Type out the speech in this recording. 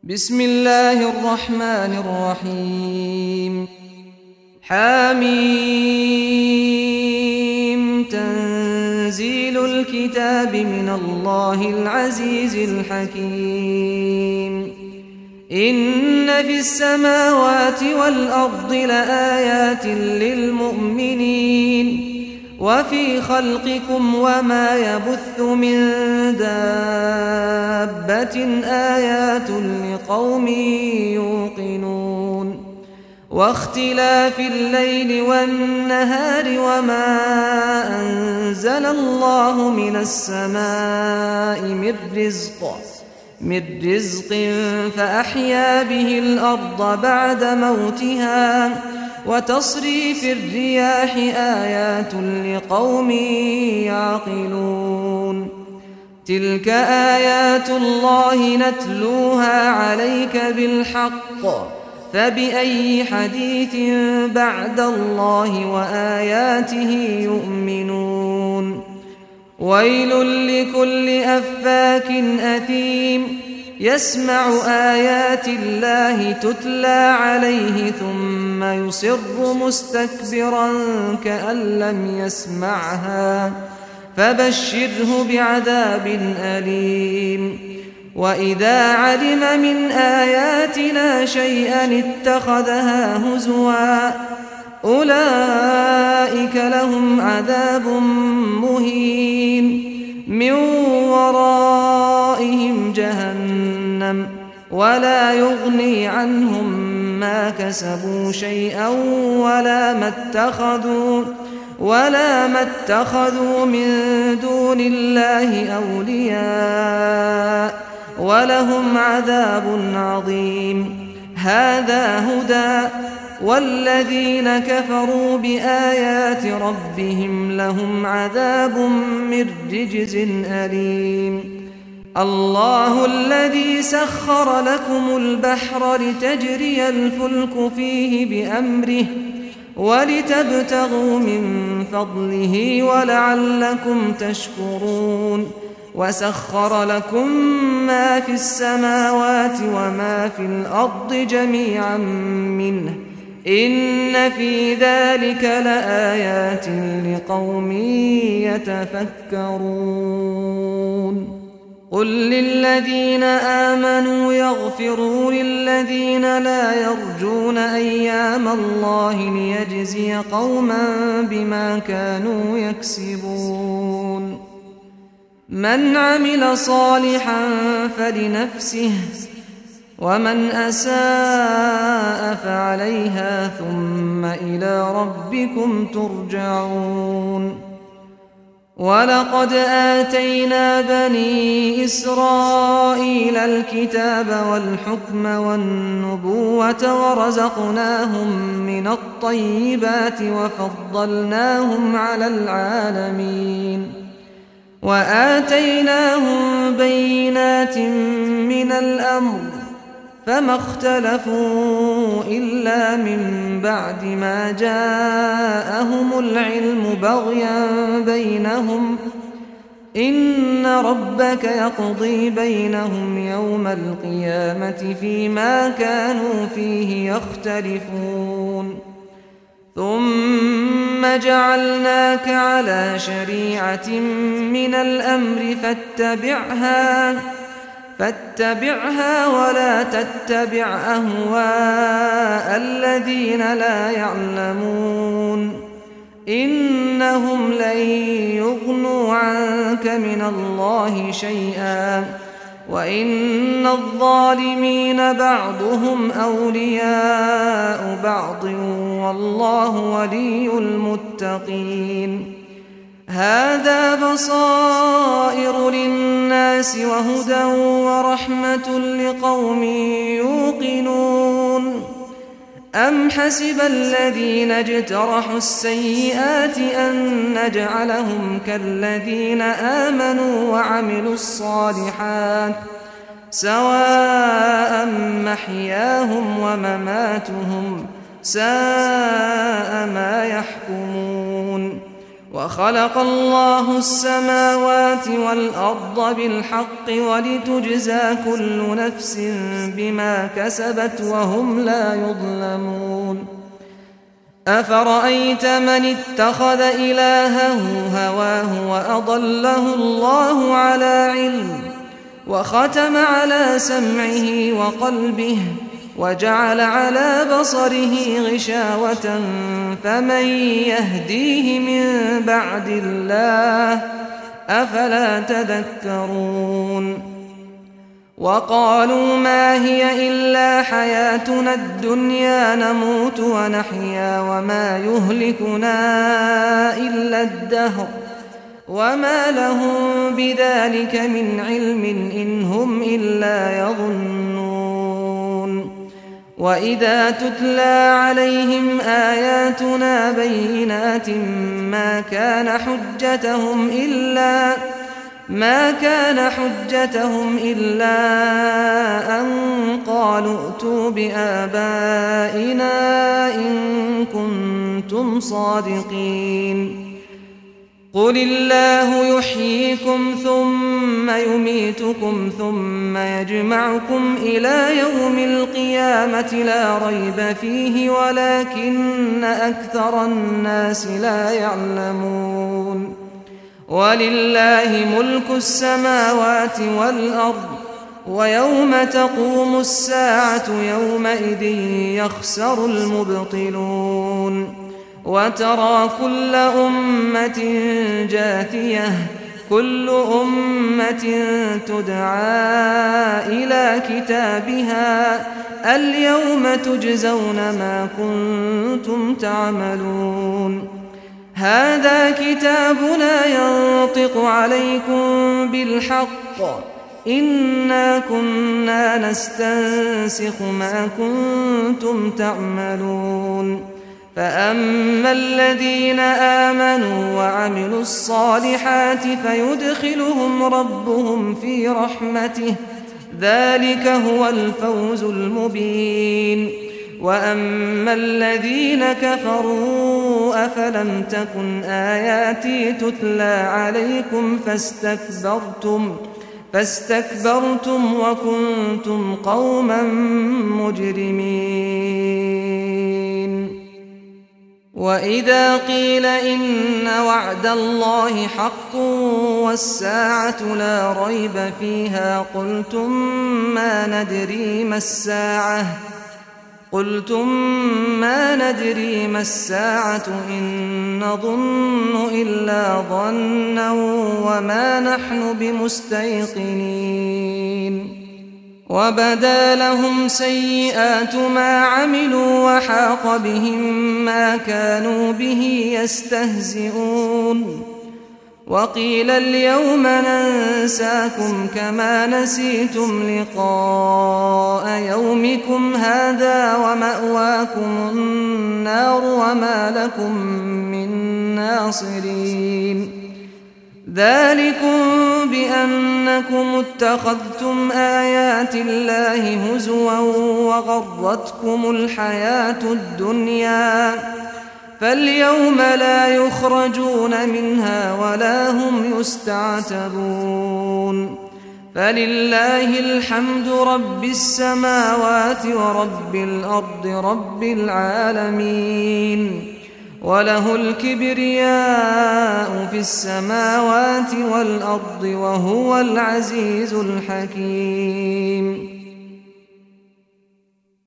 بسم الله الرحمن الرحيم حميم تنزيل الكتاب من الله العزيز الحكيم إن في السماوات والأرض لآيات للمؤمنين وفي خلقكم وما يبث من دابة آيات لقوم يوقنون واختلاف الليل والنهار وما أنزل الله من السماء من رزق فأحيا به الأرض بعد موتها وتصريف الرياح آيات لقوم يعقلون تلك آيات الله نتلوها عليك بالحق فبأي حديث بعد الله وآياته يؤمنون ويل لكل أفاك أثيم يسمع آيات الله تتلى عليه ثم يصر مستكبرا كأن لم يسمعها فبشره بعذاب أليم وإذا علم من آياتنا شيئا اتخذها هزوا أولئك لهم عذاب مهين من ورائهم جهنم ولا يغني عنهم ما كسبوا شيئا ولا ما اتخذوا من دون الله أولياء ولهم عذاب عظيم هذا هدى والذين كفروا بآيات ربهم لهم عذاب من رجز أليم الله الذي سخر لكم البحر لتجري الفلك فيه بأمره ولتبتغوا من فضله ولعلكم تشكرون وسخر لكم ما في السماوات وما في الأرض جميعا منه إن في ذلك لآيات لقوم يتفكرون قل للذين آمنوا يغفروا للذين لا يرجون أيام الله ليجزي قوما بما كانوا يكسبون من عمل صالحا فلنفسه ومن أساء فعليها ثم إلى ربكم ترجعون ولقد آتينا بني إسرائيل الكتاب والحكم والنبوة ورزقناهم من الطيبات وفضلناهم على العالمين وآتيناهم بينات من الأمر فما اختلفوا إلا من بعد ما جاءهم العلم بغيا بينهم إن ربك يقضي بينهم يوم القيامة فيما كانوا فيه يختلفون ثم جعلناك على شريعة من الأمر فاتبعها ولا تتبع أهواء الذين لا يعلمون إنهم لن يغنوا عنك من الله شيئا وإن الظالمين بعضهم أولياء بعض والله ولي المتقين هذا بصائر للناس وهدى ورحمة لقوم يوقنون أم حسب الذين اجترحوا السيئات أن نجعلهم كالذين آمنوا وعملوا الصالحات سواء محياهم ومماتهم ساء ما يحكمون وخلق الله السماوات والأرض بالحق ولتجزى كل نفس بما كسبت وهم لا يظلمون أفرأيت من اتخذ إلهه هواه وأضله الله على علم وختم على سمعه وقلبه وجعل على بصره غشاوة فمن يهديه من بعد الله أفلا تذكرون وقالوا ما هي إلا حياتنا الدنيا نموت ونحيا وما يهلكنا إلا الدهر وما لهم بذلك من علم إن هم إلا يظنون وإذا تتلى عليهم آياتنا بينات ما كان حجتهم إلا أن قالوا ائتوا بآبائنا إن كنتم صادقين قل الله يحييكم ثم يميتكم ثم يجمعكم إلى يوم القيامة لا ريب فيه ولكن أكثر الناس لا يعلمون ولله ملك السماوات والأرض ويوم تقوم الساعة يومئذ يخسر المبطلون وترى كل أمة جاثية كل أمة تدعى إلى كتابها اليوم تجزون ما كنتم تعملون هذا كتابنا ينطق عليكم بالحق إنا كنا نستنسخ ما كنتم تعملون فأما الذين آمنوا وعملوا الصالحات فيدخلهم ربهم في رحمته ذلك هو الفوز المبين وأما الذين كفروا أفلم تكن آياتي تتلى عليكم فاستكبرتم وكنتم قوما مجرمين وإذا قيل إن وعد الله حق والساعة لا ريب فيها قلتم ما ندري ما الساعة إن نظن إلا ظنا وما نحن بمستيقنين وبدا لهم سيئات ما عملوا وحاق بهم ما كانوا به يستهزئون وقيل اليوم ننساكم كما نسيتم لقاء يومكم هذا ومأواكم النار وما لكم من ناصرين ذلكم بأنكم اتخذتم آيات الله هزوا وغرتكم الحياة الدنيا فاليوم لا يخرجون منها ولا هم يستعتبون فلله الحمد رب السماوات ورب الأرض رب العالمين وله الكبرياء في السماوات والأرض وهو العزيز الحكيم